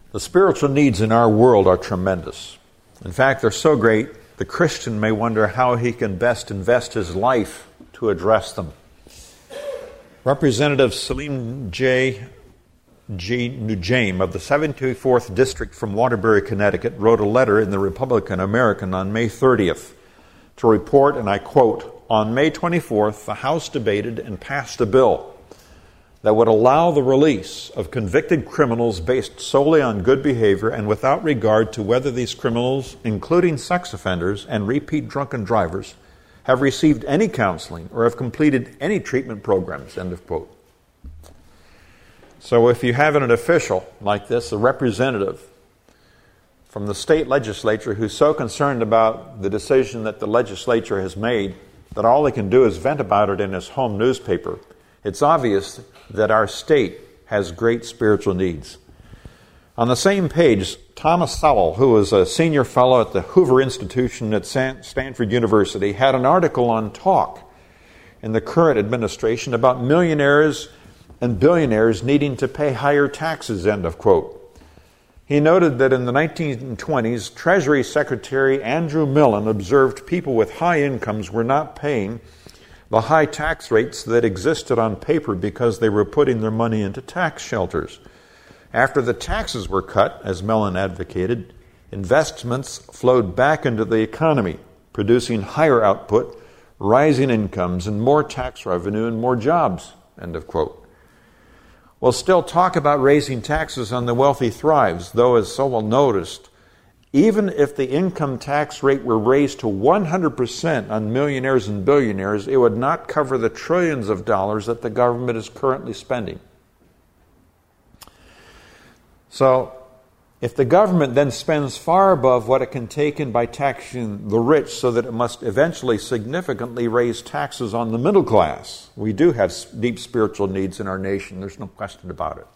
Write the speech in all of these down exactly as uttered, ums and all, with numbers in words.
The spiritual needs in our world are tremendous. In fact, they're so great, the Christian may wonder how he can best invest his life to address them. Representative Salim J. G. Nujame of the seventy-fourth District from Waterbury, Connecticut, wrote a letter in the Republican American on May thirtieth to report, and I quote, "On May twenty-fourth, the House debated and passed a bill that would allow the release of convicted criminals based solely on good behavior and without regard to whether these criminals, including sex offenders and repeat drunken drivers, have received any counseling or have completed any treatment programs," end of quote. So if you have an official like this, a representative from the state legislature who's so concerned about the decision that the legislature has made that all they can do is vent about it in his home newspaper, it's obvious that our state has great spiritual needs. On the same page, Thomas Sowell, who was a senior fellow at the Hoover Institution at Stanford University, had an article on talk in the current administration about millionaires and billionaires needing to pay higher taxes, end of quote. He noted that in the nineteen twenties, Treasury Secretary Andrew Millen observed people with high incomes were not paying the high tax rates that existed on paper because they were putting their money into tax shelters. After the taxes were cut, as Mellon advocated, investments flowed back into the economy, producing higher output, rising incomes, and more tax revenue and more jobs, end of quote. We'll still talk about raising taxes on the wealthy thrives, though, as Sowell noticed, even if the income tax rate were raised to one hundred percent on millionaires and billionaires, it would not cover the trillions of dollars that the government is currently spending. So, if the government then spends far above what it can take in by taxing the rich so that it must eventually significantly raise taxes on the middle class, we do have deep spiritual needs in our nation. There's no question about it.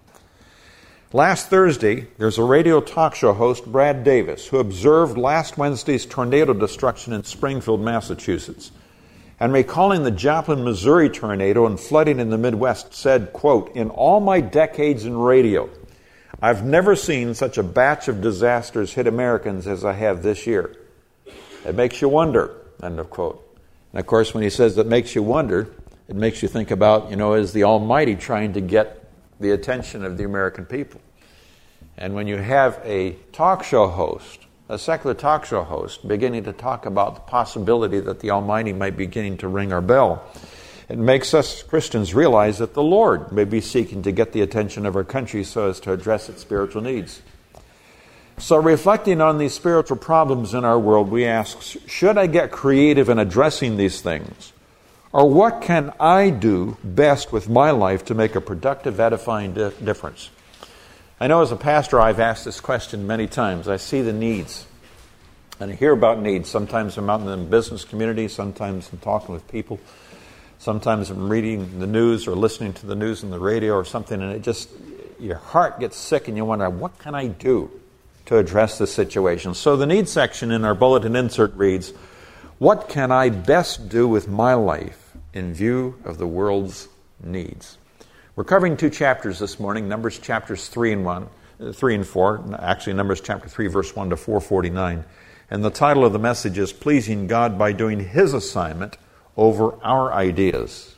Last Thursday, there's a radio talk show host, Brad Davis, who observed last Wednesday's tornado destruction in Springfield, Massachusetts, and recalling the Joplin, Missouri tornado and flooding in the Midwest, said, quote, "In all my decades in radio, I've never seen such a batch of disasters hit Americans as I have this year. It makes you wonder," end of quote. And of course, when he says it makes you wonder, it makes you think about, you know, is the Almighty trying to get the attention of the American people? And when you have a talk show host, a secular talk show host, beginning to talk about the possibility that the Almighty might be beginning to ring our bell, it makes us Christians realize that the Lord may be seeking to get the attention of our country so as to address its spiritual needs. So reflecting on these spiritual problems in our world, we ask, should I get creative in addressing these things? Or what can I do best with my life to make a productive, edifying di- difference? I know as a pastor I've asked this question many times. I see the needs. And I hear about needs. Sometimes I'm out in the business community. Sometimes I'm talking with people. Sometimes I'm reading the news or listening to the news on the radio or something, and it just, your heart gets sick and you wonder, what can I do to address this situation? So the needs section in our bulletin insert reads, what can I best do with my life in view of the world's needs? We're covering two chapters this morning, Numbers chapters three and one, uh, three and four, actually Numbers chapter three, verse one to four forty-nine. And the title of the message is Pleasing God by Doing His Assignment Over Our Ideas.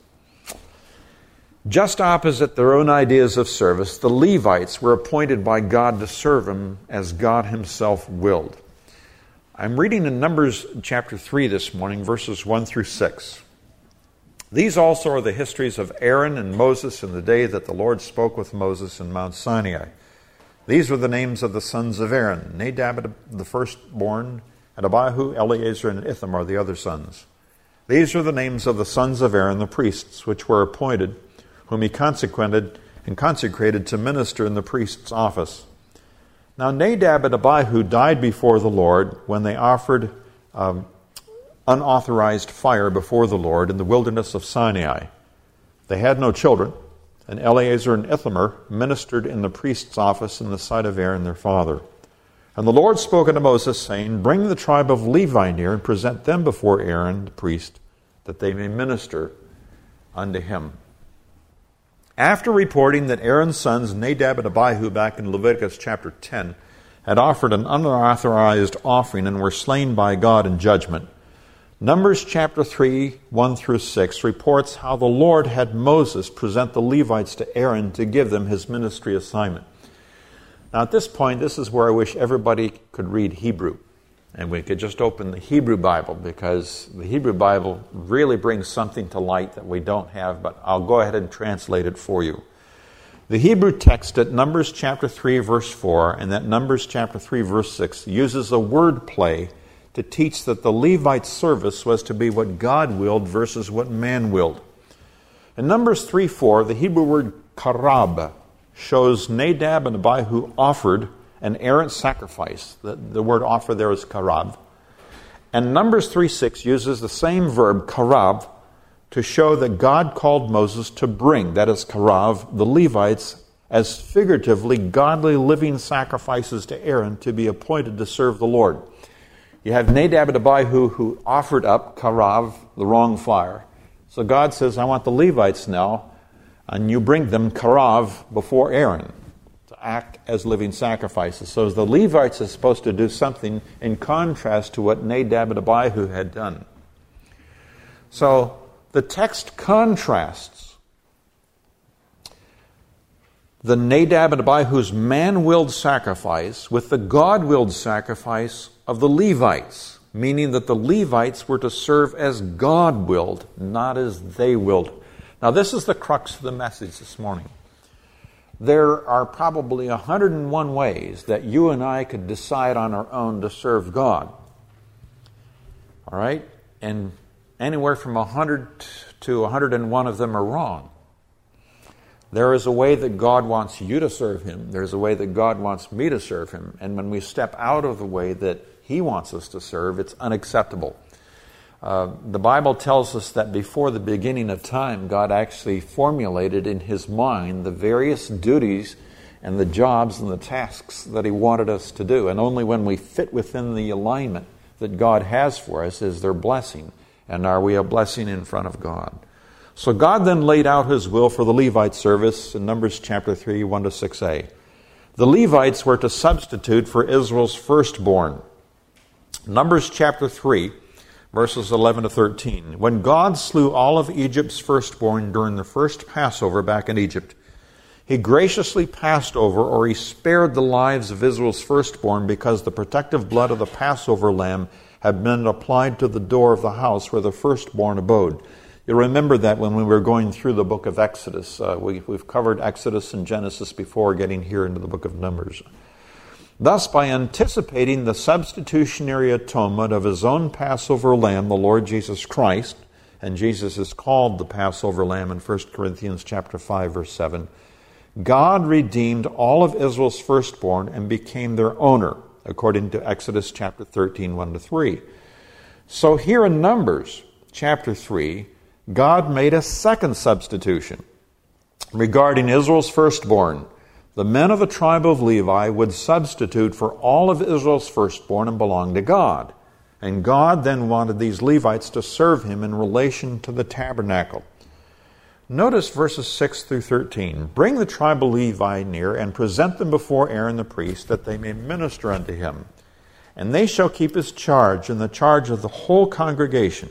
Just opposite their own ideas of service, the Levites were appointed by God to serve Him as God Himself willed. I'm reading in Numbers chapter three this morning, verses one through six. These also are the histories of Aaron and Moses in the day that the Lord spoke with Moses in Mount Sinai. These were the names of the sons of Aaron, Nadab the firstborn, and Abihu, Eleazar, and Ithamar the other sons. These are the names of the sons of Aaron, the priests, which were appointed, whom he consecrated and consecrated to minister in the priest's office. Now Nadab and Abihu died before the Lord when they offered um, unauthorized fire before the Lord in the wilderness of Sinai. They had no children, and Eleazar and Ithamar ministered in the priest's office in the sight of Aaron their father. And the Lord spoke unto Moses, saying, Bring the tribe of Levi near, and present them before Aaron the priest, that they may minister unto him. After reporting that Aaron's sons, Nadab and Abihu, back in Leviticus chapter ten, had offered an unauthorized offering and were slain by God in judgment, Numbers chapter three, one through six reports how the Lord had Moses present the Levites to Aaron to give them his ministry assignment. Now at this point, this is where I wish everybody could read Hebrew. And we could just open the Hebrew Bible, because the Hebrew Bible really brings something to light that we don't have, but I'll go ahead and translate it for you. The Hebrew text at Numbers chapter three, verse four, and that Numbers chapter three, verse six, uses a word play to teach that the Levite's service was to be what God willed versus what man willed. In Numbers three four, the Hebrew word karab shows Nadab and Abihu offered an errant sacrifice. The, the word offer there is karab. And Numbers three six uses the same verb, karab, to show that God called Moses to bring, that is karav, the Levites as figuratively godly living sacrifices to Aaron to be appointed to serve the Lord. You have Nadab and Abihu who offered up karav, the wrong fire. So God says, I want the Levites now, and you bring them karav before Aaron to act as living sacrifices. So the Levites are supposed to do something in contrast to what Nadab and Abihu had done. So the text contrasts the Nadab and Abihu's man-willed sacrifice with the God-willed sacrifice of the Levites, meaning that the Levites were to serve as God willed, not as they willed. Now, this is the crux of the message this morning. There are probably one hundred and one ways that you and I could decide on our own to serve God. All right? And anywhere from one hundred to one hundred and one of them are wrong. There is a way that God wants you to serve Him. There's a way that God wants me to serve Him. And when we step out of the way that He wants us to serve, it's unacceptable. Uh, the Bible tells us that before the beginning of time, God actually formulated in His mind the various duties and the jobs and the tasks that He wanted us to do. And only when we fit within the alignment that God has for us is there blessing. And are we a blessing in front of God? So God then laid out His will for the Levite service in Numbers chapter three, one to six a. The Levites were to substitute for Israel's firstborn. Numbers chapter three, verses eleven to thirteen. When God slew all of Egypt's firstborn during the first Passover back in Egypt, He graciously passed over, or He spared the lives of Israel's firstborn, because the protective blood of the Passover lamb had been applied to the door of the house where the firstborn abode. You'll remember that when we were going through the book of Exodus. Uh, we, we've covered Exodus and Genesis before getting here into the book of Numbers. Thus, by anticipating the substitutionary atonement of His own Passover lamb, the Lord Jesus Christ, and Jesus is called the Passover lamb in First Corinthians chapter five, verse seven, God redeemed all of Israel's firstborn and became their owner, according to Exodus chapter thirteen, one to three. So here in Numbers chapter three, God made a second substitution regarding Israel's firstborn. The men of the tribe of Levi would substitute for all of Israel's firstborn and belong to God. And God then wanted these Levites to serve Him in relation to the tabernacle. Notice verses six through thirteen. Bring the tribe of Levi near and present them before Aaron the priest, that they may minister unto him. And they shall keep his charge and the charge of the whole congregation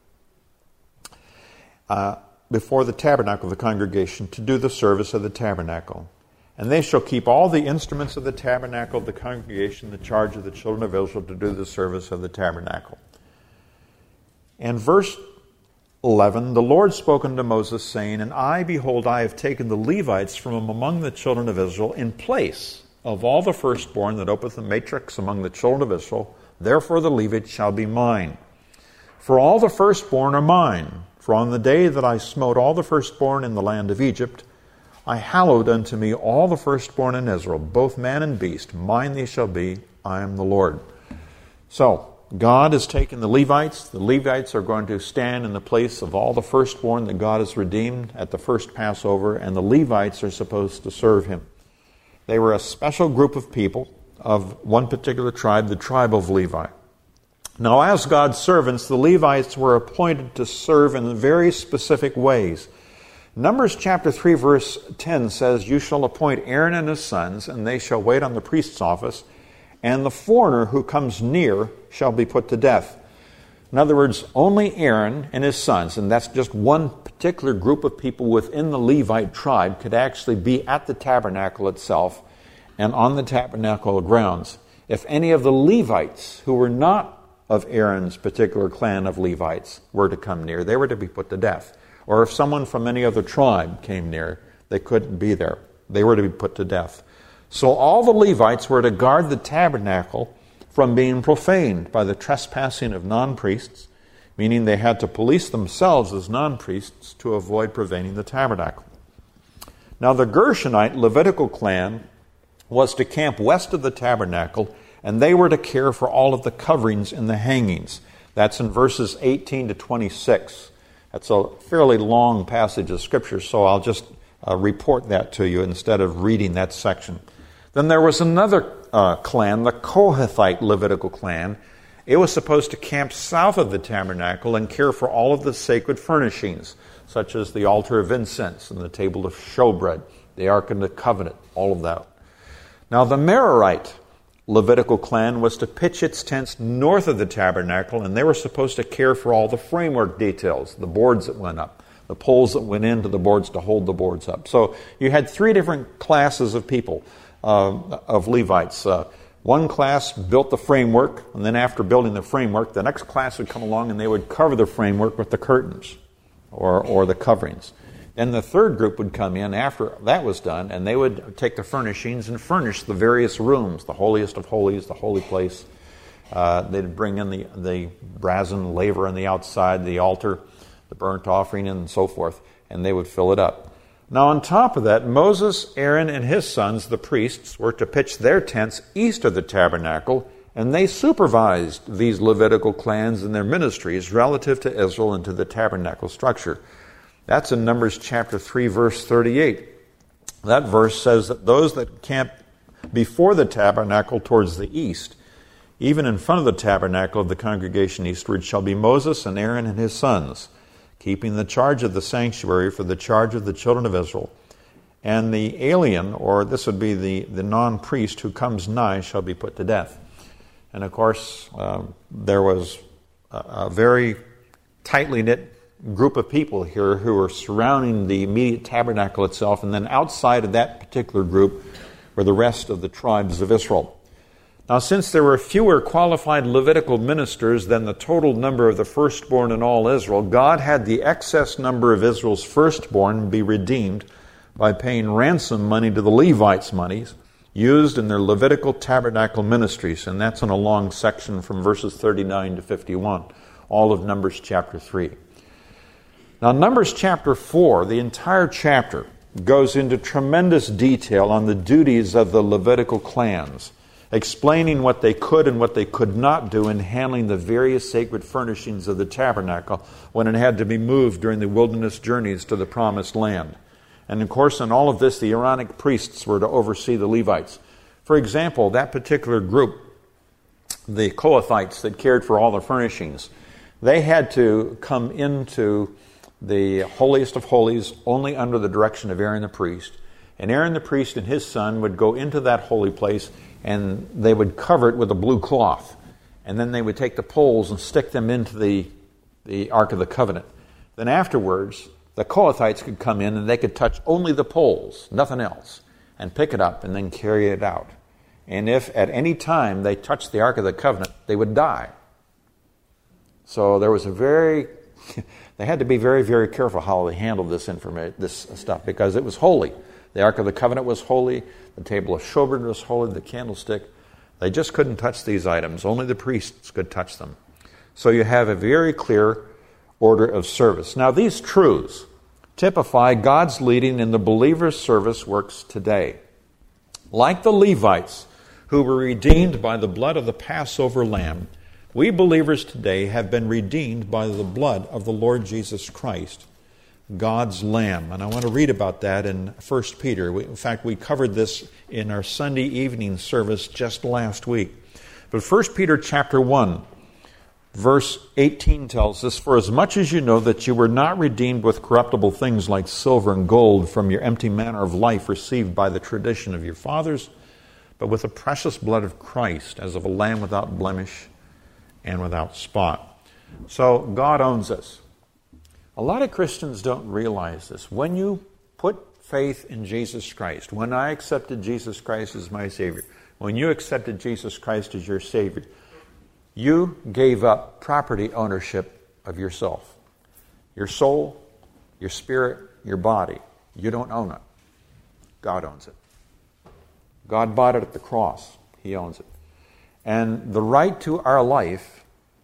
uh, before the tabernacle of the congregation to do the service of the tabernacle. And they shall keep all the instruments of the tabernacle of the congregation, the charge of the children of Israel, to do the service of the tabernacle. And verse eleven, the Lord spoke unto Moses, saying, And I, behold, I have taken the Levites from among the children of Israel in place of all the firstborn that openeth the matrix among the children of Israel. Therefore the Levites shall be mine. For all the firstborn are mine. For on the day that I smote all the firstborn in the land of Egypt, I hallowed unto me all the firstborn in Israel, both man and beast. Mine they shall be. I am the Lord. So, God has taken the Levites. The Levites are going to stand in the place of all the firstborn that God has redeemed at the first Passover, and the Levites are supposed to serve Him. They were a special group of people of one particular tribe, the tribe of Levi. Now, as God's servants, the Levites were appointed to serve in very specific ways. Numbers chapter three, verse ten says, "You shall appoint Aaron and his sons, and they shall wait on the priest's office, and the foreigner who comes near shall be put to death." In other words, only Aaron and his sons, and that's just one particular group of people within the Levite tribe, could actually be at the tabernacle itself and on the tabernacle grounds. If any of the Levites who were not of Aaron's particular clan of Levites were to come near, they were to be put to death. Or if someone from any other tribe came near, they couldn't be there. They were to be put to death. So all the Levites were to guard the tabernacle from being profaned by the trespassing of non-priests, meaning they had to police themselves as non-priests to avoid profaning the tabernacle. Now the Gershonite Levitical clan was to camp west of the tabernacle, and they were to care for all of the coverings and the hangings. That's in verses eighteen to twenty-six. That's a fairly long passage of Scripture, so I'll just uh, report that to you instead of reading that section. Then there was another uh, clan, the Kohathite Levitical clan. It was supposed to camp south of the tabernacle and care for all of the sacred furnishings, such as the altar of incense and the table of showbread, the Ark of the Covenant, all of that. Now the Merarite Levitical clan was to pitch its tents north of the tabernacle, and they were supposed to care for all the framework details, the boards that went up, the poles that went into the boards to hold the boards up. So you had three different classes of people, uh, of Levites. Uh, one class built the framework, and then after building the framework, the next class would come along and they would cover the framework with the curtains or, or the coverings. Then the third group would come in after that was done, and they would take the furnishings and furnish the various rooms, the holiest of holies, the holy place. Uh, they'd bring in the, the brazen laver on the outside, the altar, the burnt offering, and so forth, and they would fill it up. Now on top of that, Moses, Aaron, and his sons, the priests, were to pitch their tents east of the tabernacle, and they supervised these Levitical clans and their ministries relative to Israel and to the tabernacle structure. That's in Numbers chapter three, verse thirty-eight. That verse says that those that camp before the tabernacle towards the east, even in front of the tabernacle of the congregation eastward, shall be Moses and Aaron and his sons, keeping the charge of the sanctuary for the charge of the children of Israel. And the alien, or this would be the, the non-priest who comes nigh, shall be put to death. And of course, uh, there was a, a very tightly knit group of people here who were surrounding the immediate tabernacle itself, and then outside of that particular group were the rest of the tribes of Israel. Now, since there were fewer qualified Levitical ministers than the total number of the firstborn in all Israel, God had the excess number of Israel's firstborn be redeemed by paying ransom money to the Levites' monies used in their Levitical tabernacle ministries, and that's in a long section from verses thirty-nine to fifty-one, all of Numbers chapter three. Now, Numbers chapter four, the entire chapter, goes into tremendous detail on the duties of the Levitical clans, explaining what they could and what they could not do in handling the various sacred furnishings of the tabernacle when it had to be moved during the wilderness journeys to the promised land. And of course, in all of this, the Aaronic priests were to oversee the Levites. For example, that particular group, the Kohathites that cared for all the furnishings, they had to come into the holiest of holies only under the direction of Aaron the priest. And Aaron the priest and his son would go into that holy place, and they would cover it with a blue cloth. And then they would take the poles and stick them into the, the Ark of the Covenant. Then afterwards, the Kohathites could come in and they could touch only the poles, nothing else, and pick it up and then carry it out. And if at any time they touched the Ark of the Covenant, they would die. So there was a very... They had to be very, very careful how they handled this information, this stuff, because it was holy. The Ark of the Covenant was holy. The table of showbread was holy. The candlestick. They just couldn't touch these items. Only the priests could touch them. So you have a very clear order of service. Now, these truths typify God's leading in the believer's service works today. Like the Levites, who were redeemed by the blood of the Passover lamb, we believers today have been redeemed by the blood of the Lord Jesus Christ, God's Lamb. And I want to read about that in First Peter. We, in fact, we covered this in our Sunday evening service just last week. But First Peter chapter one, Verse eighteen tells us, "For as much as you know that you were not redeemed with corruptible things like silver and gold from your empty manner of life received by the tradition of your fathers, but with the precious blood of Christ, as of a lamb without blemish and without spot." So God owns us. A lot of Christians don't realize this. When you put faith in Jesus Christ, when I accepted Jesus Christ as my Savior, when you accepted Jesus Christ as your Savior, you gave up property ownership of yourself. Your soul, your spirit, your body. You don't own it. God owns it. God bought it at the cross. He owns it. And the right to our life,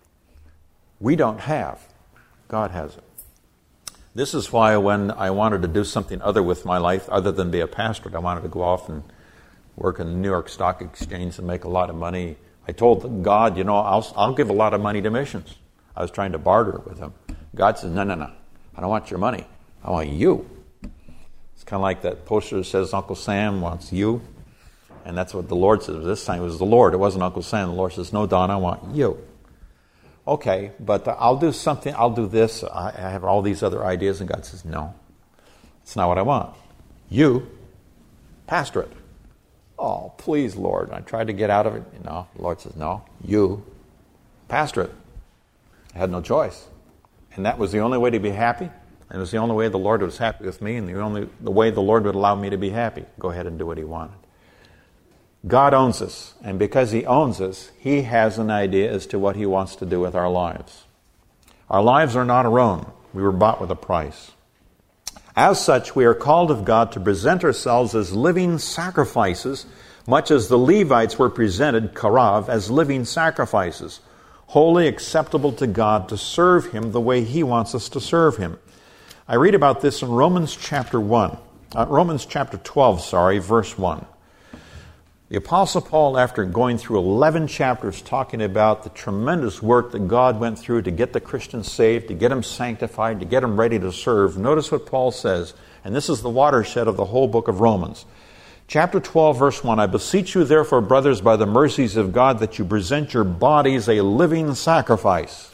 we don't have. God has it. This is why when I wanted to do something other with my life, other than be a pastor, I wanted to go off and work in the New York Stock Exchange and make a lot of money. I told God, you know, I'll, I'll give a lot of money to missions. I was trying to barter with him. God says, no, no, no. I don't want your money. I want you. It's kind of like that poster that says Uncle Sam wants you. And that's what the Lord says. This time it was the Lord. It wasn't Uncle Sam. The Lord says, no, Don, I want you. Okay, but I'll do something. I'll do this. I have all these other ideas. And God says, no, it's not what I want. You pastor it. Oh, please, Lord. I tried to get out of it. No, the Lord says, no, you pastor it. I had no choice. And that was the only way to be happy. And it was the only way the Lord was happy with me, and the only the way the Lord would allow me to be happy. Go ahead and do what he wanted. God owns us. And because he owns us, he has an idea as to what he wants to do with our lives. Our lives are not our own. We were bought with a price. As such, we are called of God to present ourselves as living sacrifices, much as the Levites were presented, karav, as living sacrifices, wholly acceptable to God, to serve him the way he wants us to serve him. I read about this in Romans chapter one, uh, Romans chapter twelve, sorry, verse one. The Apostle Paul, after going through eleven chapters talking about the tremendous work that God went through to get the Christians saved, to get them sanctified, to get them ready to serve, notice what Paul says, and this is the watershed of the whole book of Romans. Chapter twelve, verse one, "I beseech you therefore, brothers, by the mercies of God, that you present your bodies a living sacrifice,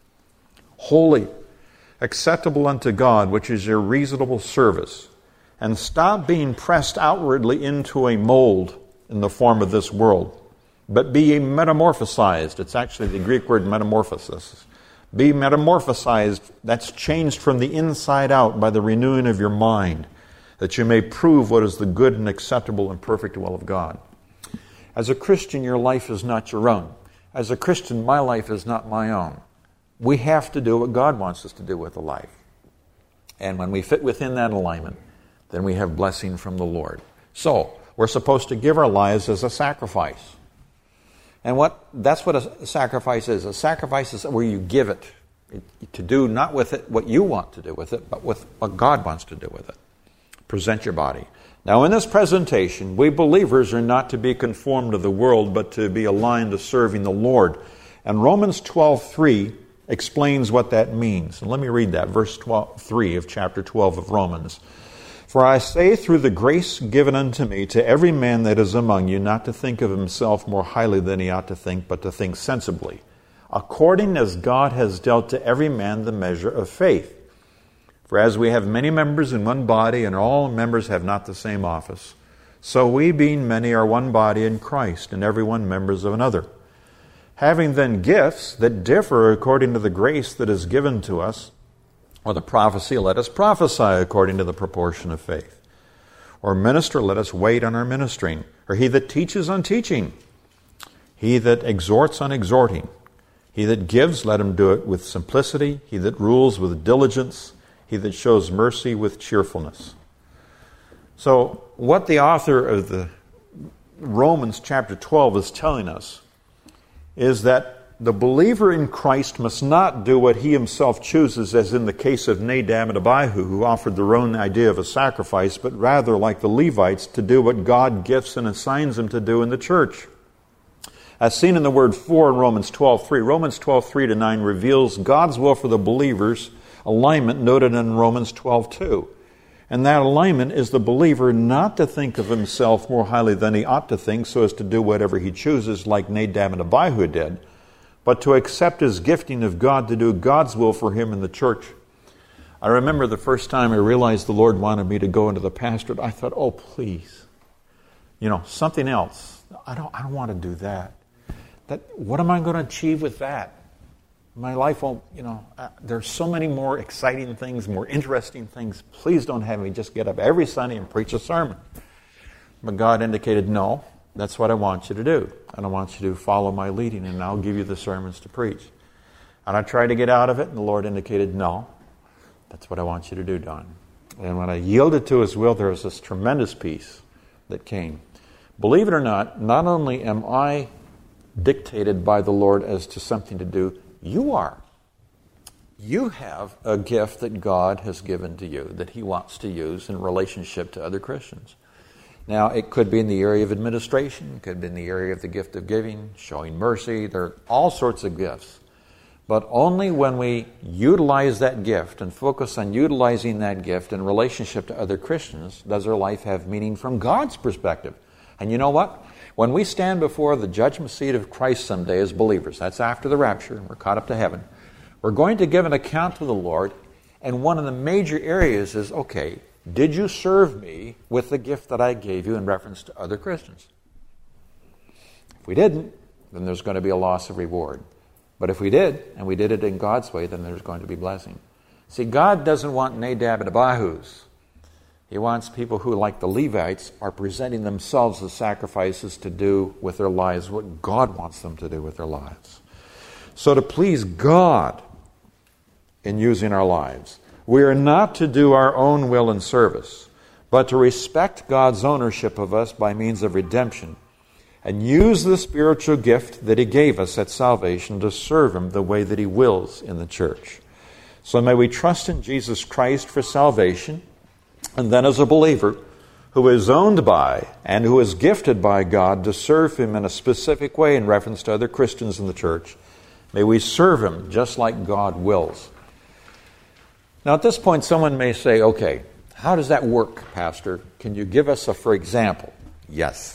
holy, acceptable unto God, which is your reasonable service, and stop being pressed outwardly into a mold in the form of this world, but be ye metamorphosized." It's actually the Greek word metamorphosis. Be metamorphosized, that's changed from the inside out by the renewing of your mind, that you may prove what is the good and acceptable and perfect will of God. As a Christian, your life is not your own. As a Christian, my life is not my own. We have to do what God wants us to do with a life. And when we fit within that alignment, then we have blessing from the Lord. So, we're supposed to give our lives as a sacrifice. And what that's what a sacrifice is. A sacrifice is where you give it, it to do not with it what you want to do with it, but with what God wants to do with it. Present your body. Now, in this presentation, we believers are not to be conformed to the world, but to be aligned to serving the Lord. And Romans twelve three explains what that means. And let me read that, verse twelve, three of chapter twelve of Romans. "For I say through the grace given unto me to every man that is among you, not to think of himself more highly than he ought to think, but to think sensibly, according as God has dealt to every man the measure of faith. For as we have many members in one body, and all members have not the same office, so we, being many, are one body in Christ, and every one members of another. Having then gifts that differ according to the grace that is given to us, or the prophecy, let us prophesy according to the proportion of faith. Or minister, let us wait on our ministering. Or he that teaches on teaching. He that exhorts on exhorting. He that gives, let him do it with simplicity. He that rules with diligence. He that shows mercy with cheerfulness." So, what the author of the Romans chapter twelve is telling us is that the believer in Christ must not do what he himself chooses, as in the case of Nadab and Abihu, who offered their own idea of a sacrifice, but rather, like the Levites, to do what God gifts and assigns them to do in the church. As seen in the word "for" in Romans twelve three, Romans twelve three to nine reveals God's will for the believer's alignment noted in Romans twelve two. And that alignment is the believer not to think of himself more highly than he ought to think, so as to do whatever he chooses, like Nadab and Abihu did, but to accept his gifting of God to do God's will for him in the church. I remember the first time I realized the Lord wanted me to go into the pastorate, I thought, oh, please, you know, something else. I don't, I don't want to do that. That, what am I going to achieve with that? My life won't, you know, uh, there's so many more exciting things, more interesting things. Please don't have me just get up every Sunday and preach a sermon. But God indicated, no, that's what I want you to do. And I want you to follow my leading, and I'll give you the sermons to preach. And I tried to get out of it, and the Lord indicated, no, that's what I want you to do, Don. And when I yielded to his will, there was this tremendous peace that came. Believe it or not, not only am I dictated by the Lord as to something to do, you are. You have a gift that God has given to you that he wants to use in relationship to other Christians. Now, it could be in the area of administration, it could be in the area of the gift of giving, showing mercy. There are all sorts of gifts. But only when we utilize that gift and focus on utilizing that gift in relationship to other Christians does our life have meaning from God's perspective. And you know what? When we stand before the judgment seat of Christ someday as believers, that's after the rapture, and we're caught up to heaven, we're going to give an account to the Lord, and one of the major areas is, okay, did you serve me with the gift that I gave you in reference to other Christians? If we didn't, then there's going to be a loss of reward. But if we did, and we did it in God's way, then there's going to be blessing. See, God doesn't want Nadab and Abihu's. He wants people who, like the Levites, are presenting themselves as sacrifices to do with their lives what God wants them to do with their lives. So to please God in using our lives, we are not to do our own will and service, but to respect God's ownership of us by means of redemption and use the spiritual gift that he gave us at salvation to serve him the way that he wills in the church. So may we trust in Jesus Christ for salvation, and then as a believer who is owned by and who is gifted by God to serve him in a specific way in reference to other Christians in the church, may we serve him just like God wills. Now at this point someone may say, okay, how does that work, Pastor? Can you give us a for example? Yes.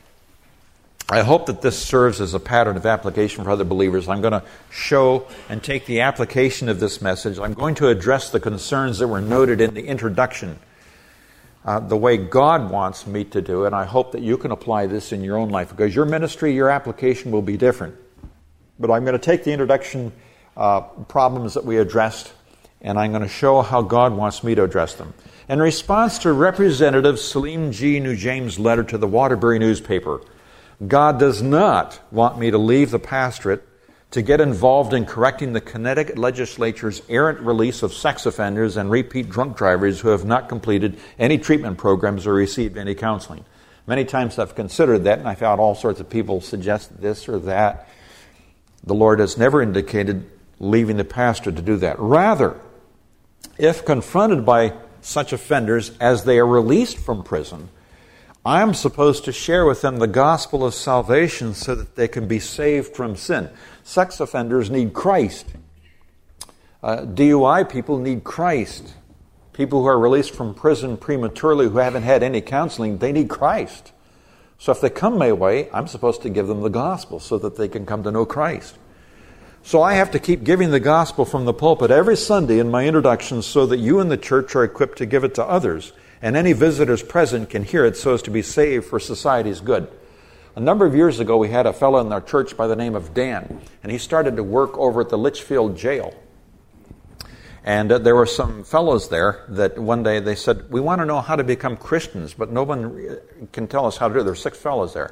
I hope that this serves as a pattern of application for other believers. I'm going to show and take the application of this message. I'm going to address the concerns that were noted in the introduction, uh, the way God wants me to do, and I hope that you can apply this in your own life, because your ministry, your application will be different. But I'm going to take the introduction uh, problems that we addressed, and I'm going to show how God wants me to address them. In response to Representative Salim G. Nujayem's letter to the Waterbury newspaper, God does not want me to leave the pastorate to get involved in correcting the Connecticut legislature's errant release of sex offenders and repeat drunk drivers who have not completed any treatment programs or received any counseling. Many times I've considered that, and I've had all sorts of people suggest this or that. The Lord has never indicated leaving the pastor to do that. Rather, if confronted by such offenders as they are released from prison, I am supposed to share with them the gospel of salvation so that they can be saved from sin. Sex offenders need Christ. Uh, D U I people need Christ. People who are released from prison prematurely, who haven't had any counseling, they need Christ. So if they come my way, I'm supposed to give them the gospel so that they can come to know Christ. So I have to keep giving the gospel from the pulpit every Sunday in my introductions so that you in the church are equipped to give it to others, and any visitors present can hear it so as to be saved for society's good. A number of years ago, we had a fellow in our church by the name of Dan, and he started to work over at the Litchfield jail. And uh, there were some fellows there that one day they said, we want to know how to become Christians, but no one can tell us how to do it. There were six fellows there.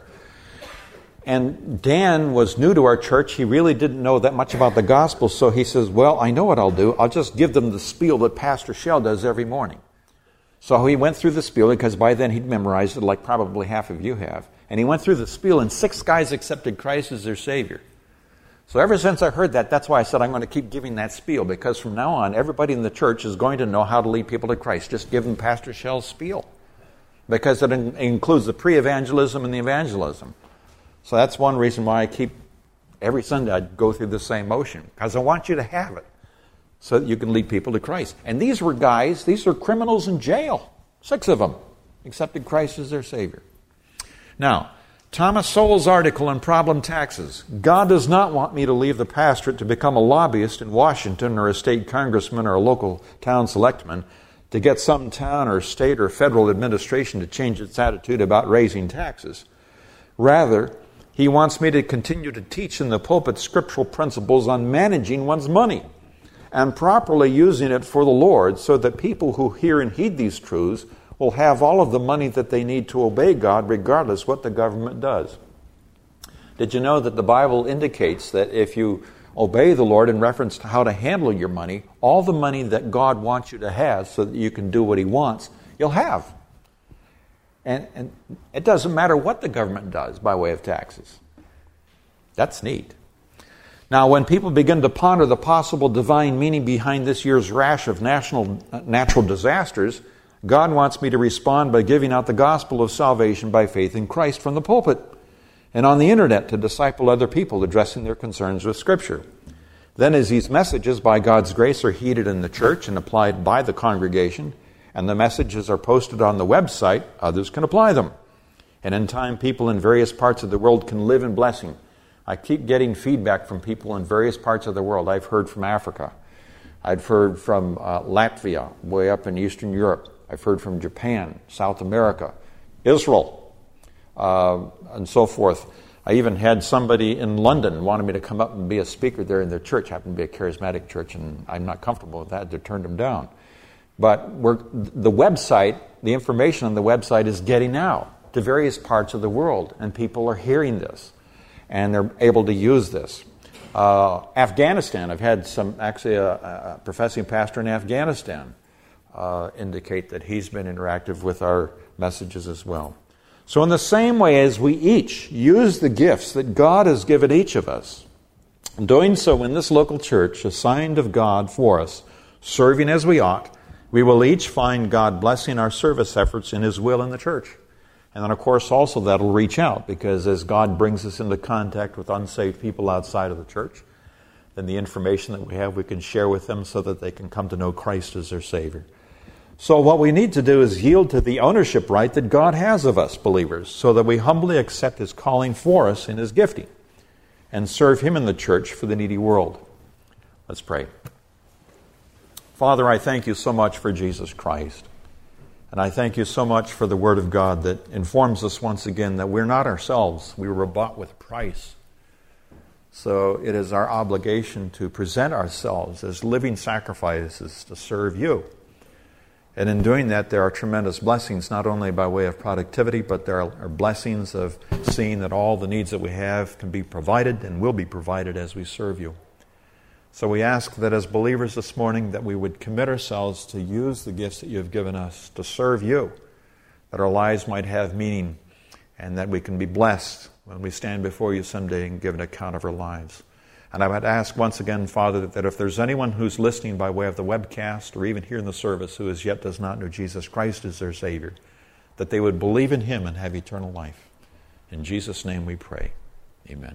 And Dan was new to our church. He really didn't know that much about the gospel, so he says, well, I know what I'll do. I'll just give them the spiel that Pastor Shell does every morning. So he went through the spiel, because by then he'd memorized it like probably half of you have. And he went through the spiel, and six guys accepted Christ as their Savior. So ever since I heard that, that's why I said I'm going to keep giving that spiel, because from now on, everybody in the church is going to know how to lead people to Christ. Just give them Pastor Shell's spiel, because it in- includes the pre-evangelism and the evangelism. So that's one reason why I keep, every Sunday I go through the same motion, because I want you to have it, so that you can lead people to Christ. And these were guys, these are criminals in jail. Six of them accepted Christ as their Savior. Now, Thomas Sowell's article on problem taxes. God does not want me to leave the pastorate to become a lobbyist in Washington or a state congressman or a local town selectman to get some town or state or federal administration to change its attitude about raising taxes. Rather, He wants me to continue to teach in the pulpit scriptural principles on managing one's money and properly using it for the Lord so that people who hear and heed these truths will have all of the money that they need to obey God regardless what the government does. Did you know that the Bible indicates that if you obey the Lord in reference to how to handle your money, all the money that God wants you to have so that you can do what He wants, you'll have. And, and it doesn't matter what the government does by way of taxes. That's neat. Now, when people begin to ponder the possible divine meaning behind this year's rash of national natural disasters, God wants me to respond by giving out the gospel of salvation by faith in Christ from the pulpit and on the internet to disciple other people addressing their concerns with Scripture. Then as these messages, by God's grace, are heeded in the church and applied by the congregation, and the messages are posted on the website, others can apply them. And in time, people in various parts of the world can live in blessing. I keep getting feedback from people in various parts of the world. I've heard from Africa. I've heard from uh, Latvia, way up in Eastern Europe. I've heard from Japan, South America, Israel, uh, and so forth. I even had somebody in London wanted me to come up and be a speaker there in their church. Happened to be a charismatic church, and I'm not comfortable with that. They turned them down. But we're, the website, the information on the website is getting out to various parts of the world, and people are hearing this, and they're able to use this. Uh, Afghanistan, I've had some, actually a, a professing pastor in Afghanistan uh, indicate that he's been interactive with our messages as well. So in the same way as we each use the gifts that God has given each of us, doing so in this local church, assigned of God for us, serving as we ought, we will each find God blessing our service efforts in His will in the church. And then, of course, also that'll reach out, because as God brings us into contact with unsaved people outside of the church, then the information that we have we can share with them so that they can come to know Christ as their Savior. So what we need to do is yield to the ownership right that God has of us believers, so that we humbly accept His calling for us in His gifting and serve Him in the church for the needy world. Let's pray. Father, I thank You so much for Jesus Christ. And I thank You so much for the Word of God that informs us once again that we're not ourselves. We were bought with a price. So it is our obligation to present ourselves as living sacrifices to serve You. And in doing that, there are tremendous blessings, not only by way of productivity, but there are blessings of seeing that all the needs that we have can be provided and will be provided as we serve You. So we ask that as believers this morning that we would commit ourselves to use the gifts that You have given us to serve You, that our lives might have meaning, and that we can be blessed when we stand before You someday and give an account of our lives. And I would ask once again, Father, that if there's anyone who's listening by way of the webcast or even here in the service who as yet does not know Jesus Christ as their Savior, that they would believe in Him and have eternal life. In Jesus' name we pray. Amen.